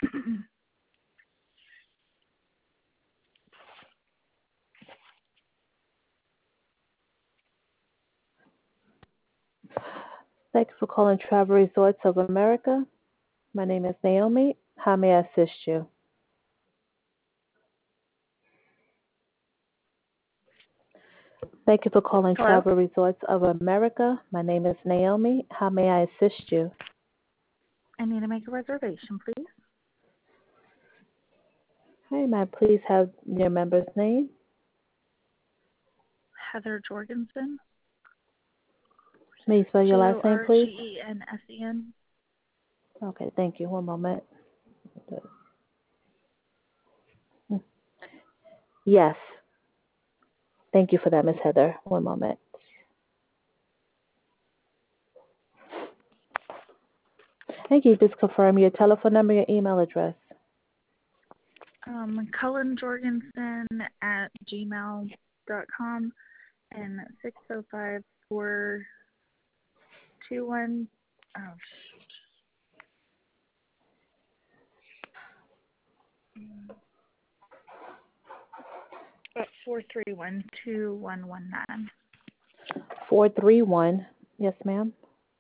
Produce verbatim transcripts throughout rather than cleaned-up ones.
Thanks for calling Travel Resorts of America. My name is Naomi. How may I assist you? Thank you for calling Hello? Travel Resorts of America. My name is Naomi. How may I assist you? I need to make a reservation, please. Hey, may I please have your member's name? Heather Jorgensen. May you spell your J O last name, R G please? E N S E N. Okay, thank you. One moment. Yes. Thank you for that, Miss Heather. One moment. Thank you. Just confirm your telephone number, your email address. Um, Cullen Jorgensen at gmail dot com and six oh five four two one. Oh, shoot. Uh, four three one two one one nine. four three one. Yes, ma'am.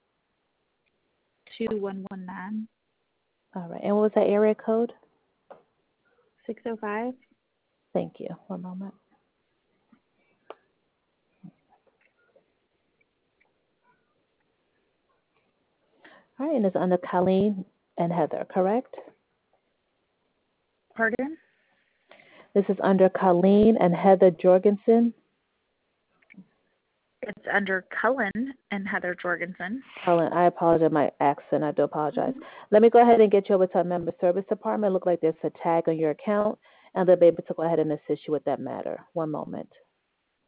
two one one nine. All right. And what was that area code? six oh five. Thank you. One moment. All right. And it's under Colleen and Heather, correct? Pardon? This is under Colleen and Heather Jorgensen. It's under Cullen and Heather Jorgensen. Colleen, I apologize my accent. I do apologize. Mm-hmm. Let me go ahead and get you over to our member service department. It looks like there's a tag on your account, and they'll be able to go ahead and assist you with that matter. One moment.